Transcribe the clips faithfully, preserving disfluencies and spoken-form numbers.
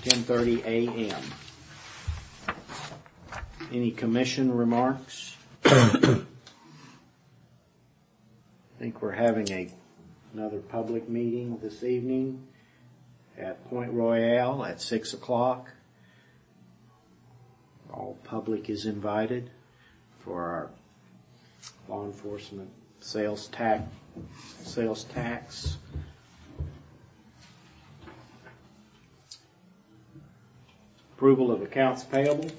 ten thirty a m Any commission remarks? I think we're having a another public meeting this evening at Point Royale at six o'clock. All public is invited for our law enforcement sales tax sales tax. Approval of accounts payable.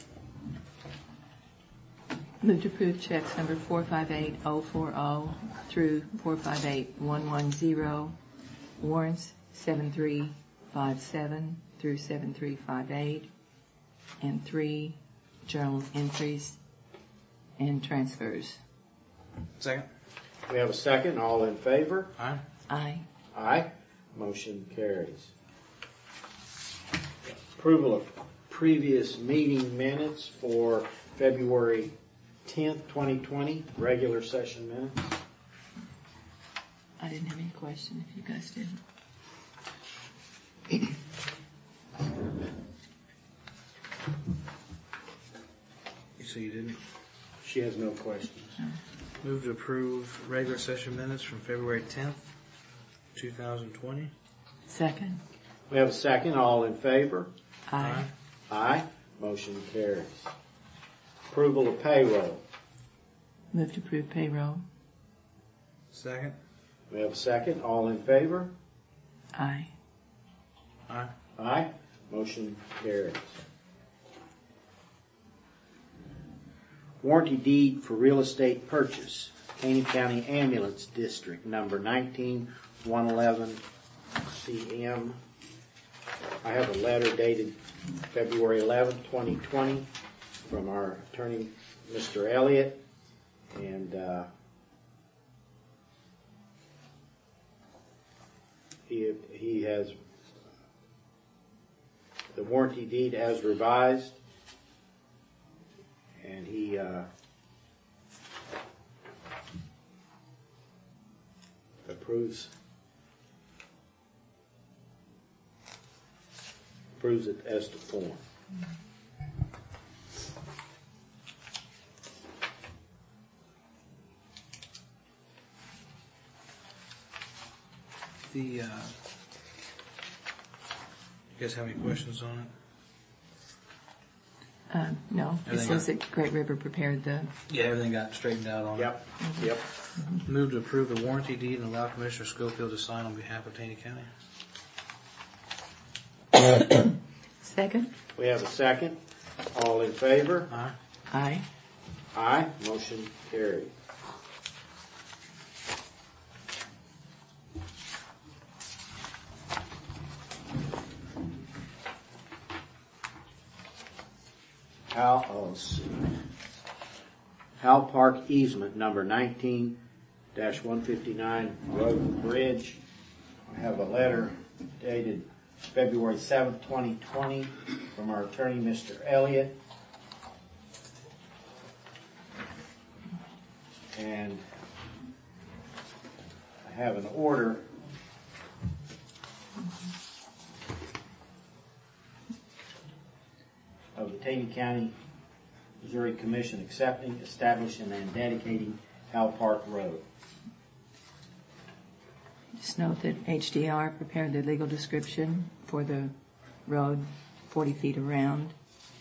Move to approve checks number four five eight oh four oh through four five eight one one zero, warrants seven three five seven through seven three five eight, and three journal entries and transfers. Second. We have a second. All in favor? Aye. Aye. Aye. Motion carries. Approval of previous meeting minutes for February tenth, twenty twenty, regular session minutes. I didn't have any question if you guys didn't. You say you didn't? She has no questions. Move to approve regular session minutes from February tenth, two thousand twenty. Second. We have a second. All in favor? Aye. Aye. Motion carries. Approval of payroll. Move to approve payroll. Second. We have a second. All in favor? Aye. Aye. Aye. Motion carries. Warranty deed for real estate purchase. Caney County Ambulance District, number nineteen one eleven C M. I have a letter dated February eleventh, twenty twenty from our attorney, Mister Elliott, and uh, he he has the warranty deed as revised, and he uh, approves approves it as to form. The, uh, you guys have any questions on it? Uh, no, it Everything says that Great River prepared the. Yeah, everything got straightened out on Yep, it. yep. Move to approve the warranty deed and allow Commissioner Schofield to sign on behalf of Taney County. Second. We have a second. All in favor? Aye. Aye. Aye. Motion carried. Hal, oh, let's see. Hal Park easement number nineteen dash one fifty-nine Road and Bridge. I have a letter dated February seventh, twenty twenty from our attorney, Mister Elliott. And I have an order of the Taney County, Missouri Commission accepting, establishing, and dedicating Hal Park Road. Just note that H D R prepared the legal description for the road forty feet around.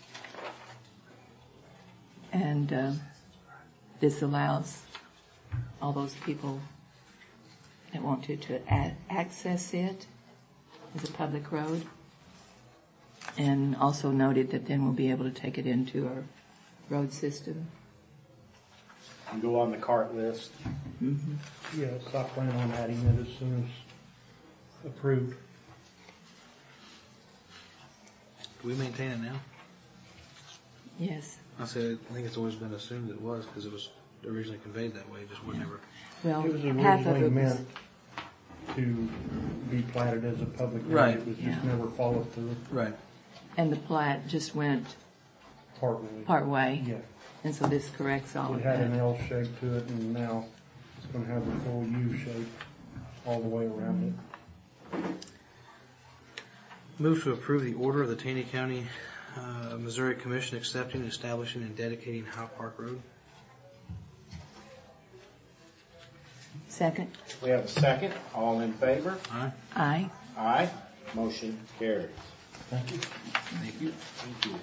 And uh, this allows all those people that want to, to a- access it as a public road. And also noted that then we'll be able to take it into our road system. And go on the cart list. Mm-hmm. Yes, I plan on adding it as soon as approved. Do we maintain it now? Yes. I said, I think it's always been assumed it was because it was originally conveyed that way, just would never. Well, It was half of originally it was, meant to be platted as a public road. Right. It was Yeah. just never followed through Right. and the plat just went partway. part way. Yeah. And so this corrects all It of had an that. L shape to it, and now it's going to have the full U shape all the way around it. Move to approve the order of the Taney County, uh, Missouri Commission accepting, establishing, and dedicating Howe Park Road. Second. We have a second. All in favor? Aye. Aye. Aye. Motion carries. Thank you. Thank you. Thank you.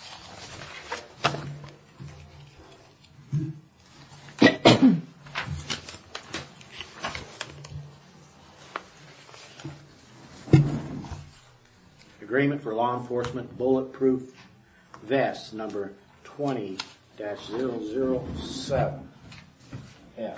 Agreement for law enforcement bulletproof vests, number twenty dash zero zero seven. F.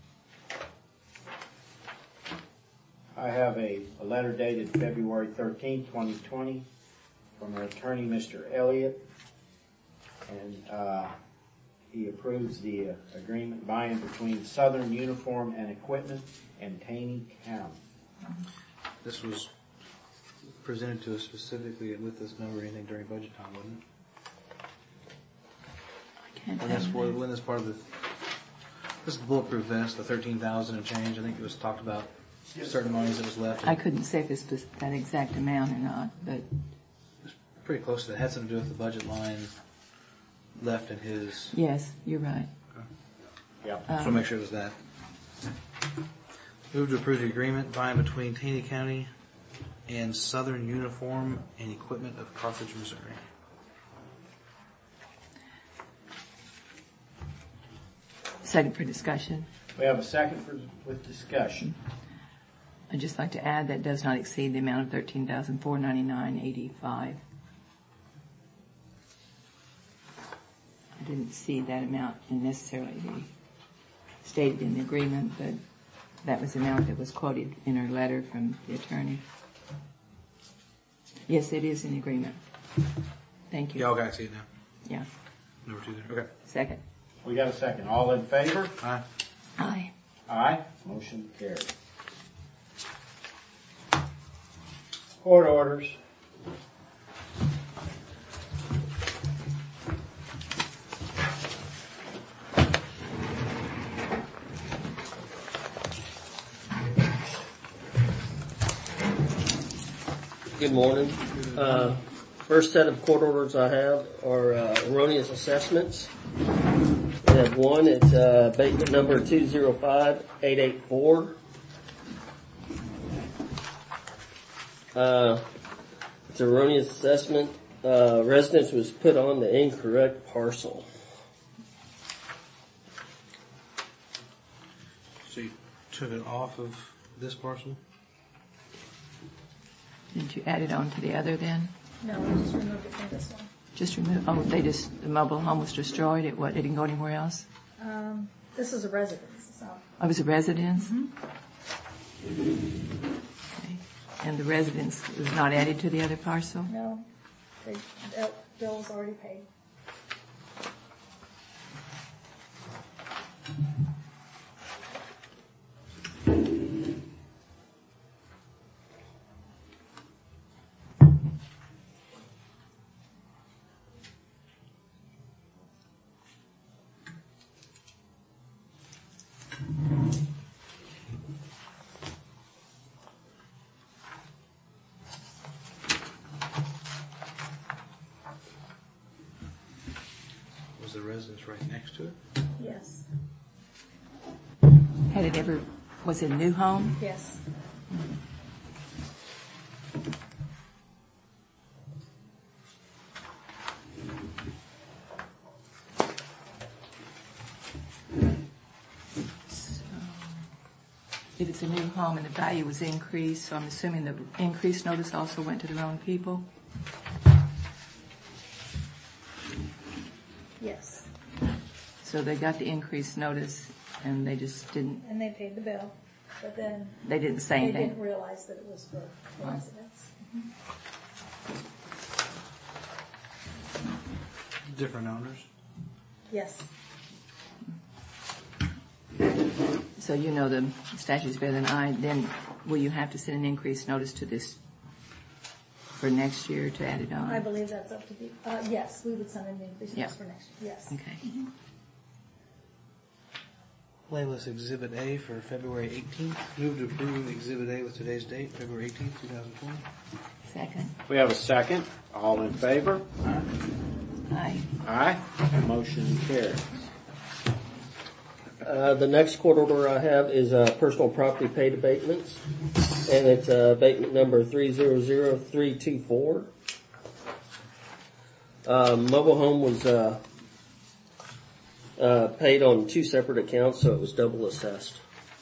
I have a, a letter dated February thirteenth, twenty twenty, from our attorney, Mister Elliott, and uh, he approves the uh, agreement by and between Southern Uniform and Equipment and Taney County. This was presented to us specifically with this number, anything during budget time, wasn't it? I can't When this, have when that. this part of the, this is the bulletproof vest, the thirteen thousand and change, I think it was talked about certain monies that was left. I couldn't say if this was that exact amount or not, but Pretty close to that. Had something to do with the budget line left in his. yes, you're right. Yep. Just want to make sure it was that. Move to approve the agreement by and between Taney County and Southern Uniform and Equipment of Carthage, Missouri. Second for discussion. We have a second for, with discussion. I'd just like to add that does not exceed the amount of thirteen thousand four hundred ninety-nine dollars and eighty-five cents. I didn't see that amount necessarily be stated in the agreement, but that was the amount that was quoted in our letter from the attorney. Yes, it is in the agreement. Thank you. Y'all got to see it now. Yeah. Number two there. Okay. Second. We got a second. All in favor? Aye. Aye. Aye. Motion carried. Court orders. Good morning. Uh, first set of court orders I have are uh, erroneous assessments. We have one, it's uh, abatement number two zero five eight eight four. Uh, it's erroneous assessment. Uh, residence was put on the incorrect parcel. So you took it off of this parcel? Did you add it on to the other then? No, we just removed it from this one. Just remove, oh, they just, the mobile home was destroyed, it what, it didn't go anywhere else? Um, this is a residence, so. Oh, it was a residence? Okay. And the residence was not added to the other parcel? No, the bill- bill was already paid. Was the residence right next to it? Yes, Had it ever, was it a new home? yes. So, if it's a new home and the value was increased, so I'm assuming the increased notice also went to the wrong people? Yes, So they got the increased notice and they just didn't, and they paid the bill, but then they didn't say they anything? didn't realize that it was for the residents. Different owners? Yes, So you know the statute's better than I, then will you have to send an increased notice to this for next year to add it on? I believe that's up to the, uh, yes, we would send an increase Yeah. notice for next year, yes. Okay. Playlist Exhibit A for February eighteenth. Move to approve Exhibit A with today's date, February eighteenth, two thousand twenty. Second. We have a second. All in favor? Aye. Aye. Motion carries. Uh, the next court order I have is, uh, personal property paid abatements, and it's, uh, abatement number three zero zero three two four. Uh, mobile home was, uh, uh, paid on two separate accounts, so it was double assessed.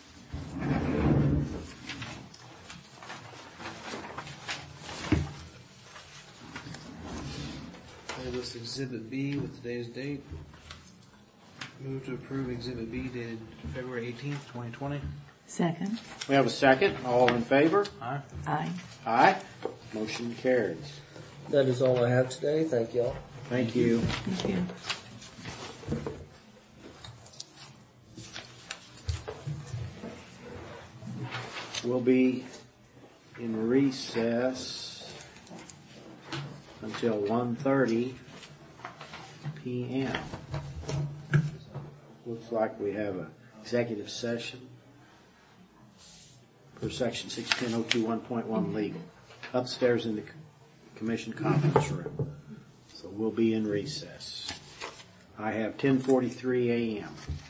Playlist Exhibit B with today's date. Move to approve Exhibit B dated February eighteenth, twenty twenty. Second. We have a second. All in favor? Aye. Aye. Aye. Motion carries. That is all I have today. Thank y'all. Thank you. Thank you. We'll be in recess until one thirty p m Looks like we have an executive session per section six ten oh two one point one legal upstairs in the commission conference room. So we'll be in recess. I have ten forty-three a m